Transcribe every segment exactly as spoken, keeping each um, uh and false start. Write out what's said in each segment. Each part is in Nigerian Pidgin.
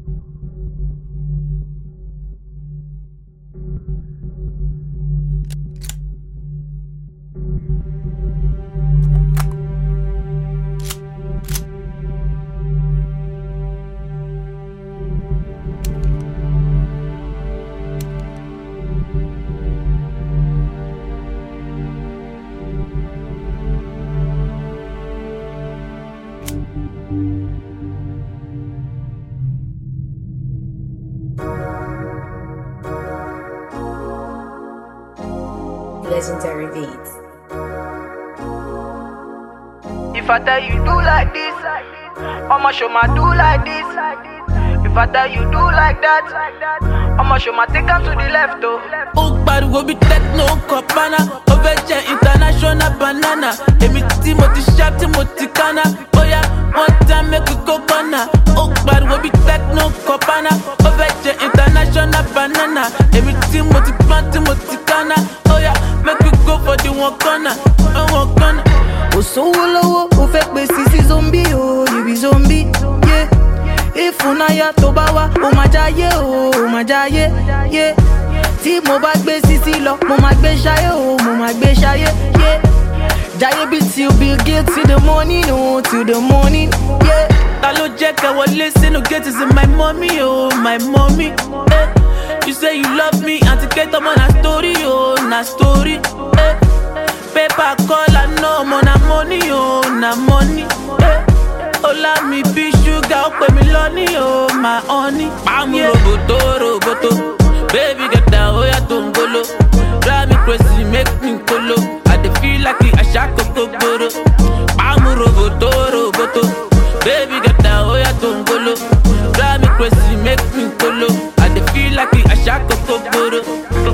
Legendary beats. If I tell you do like this, I'ma show my do like this. If I tell you do like that, I'ma show my take am to the left oh. Oh, but we be techno copana, overture international banana. Emi Timothy sharp, Timothy kana. Oh yeah, one time make we go corner. Oh, but we be techno copana, overture international banana. Emi Timothy plan, Timothy kana. Oh yeah, make we go for the one corner, one corner. Oh so low, oh fake me sissy zombie oh, you be zombie, yeah. If unaya tobawa, oh my jaye oh, oh my jaye, yeah. Tí mo bá gbé sisi lọ, mo máa gbé ṣayé oh, mo máa gbé ṣayé, yeah. Jaye be till Bill Gates till the morning oh, till the morning, yeah. Ta ló jẹ́ kẹ́ wọlé sínú gate is my mommy oh, my mommy, eh. You say you love me, auntie Kate ọmọ na story oh, na story, eh. Paper call I know mo na money oh, na money, eh. Ola mi be sugar, ó pè mí lọ́ní oh, my honey. Pàmò roboto roboto, baby get down, ó yá tó ń golo. Drive me crazy, make me colo. I dey feel like a ṣàkó gbogbooro. Pàmò roboto roboto, baby get down, ó yá tó ń golo. Drive me crazy, make me colo. I dey feel like a ṣàkó gbogbooro.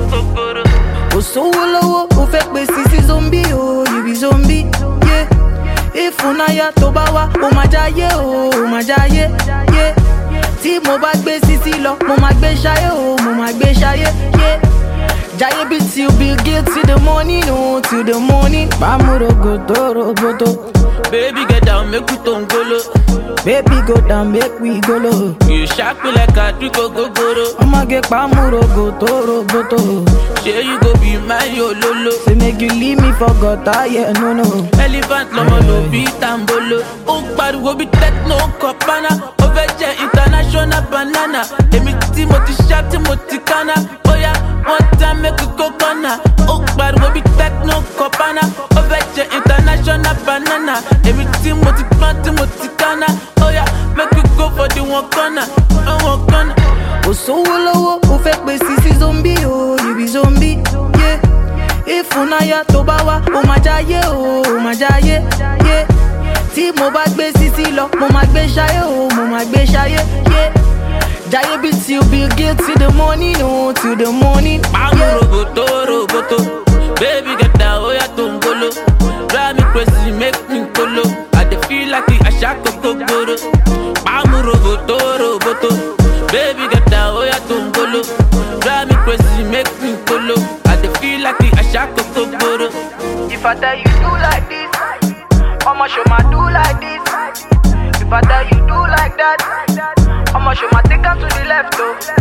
Oh so low, oh fake me sissy zombie oh, you be zombie, yeah. If unaya tobawa, oh my jaye oh, oh my jaye, yeah. Tí mo bá gbé sisi lọ, mo máa gbé ṣayé oh, mo máa gbé ṣayé, yeah. Jaye be till Bill Gates till the morning oh, till the morning. Pàmò rogoto roboto, baby get down, make we tongolo. baby go down, make we go low. You shock me like a trick go goro. I'ma get pàmò rogoto roboto. Say you go be my yololo. Say make you leave me for gutter, yeah no no. Elephant lomo no be tambolo. Oh, but we be techno copana, overture international banana. Emi Timothy sharp, Timothy kana. Oh yeah, one time make we go corner. Oh, but we be techno copana, overture international banana. Emi Timothy plan, Timothy kana. Oh yeah, make we go for the one corner, one corner. Oh so low, oh fake me sissy zombie oh, you be zombie, yeah. If unaya tobawa, oh my jaye oh, oh my jaye, yeah. Tí mo bá gbé sisi lọ, mo máa gbé ṣayé oh, mo máa gbé ṣayé, yeah. Jaye be till Bill Gates till the morning oh, till the morning, Pàmò yeah. roboto roboto, baby get down, ó yá tó ń golo. Drive me crazy, make me colo. I dey feel like a ṣàkó gbogbooro. Pàmò roboto roboto, baby get down, ó yá tó ń golo. Drive me crazy, make me colo. I dey feel like a ṣàkó gbogbooro. If I tell you do like this, I'ma show my do like this. If I tell you do like that, I'ma show my take am to the left oh.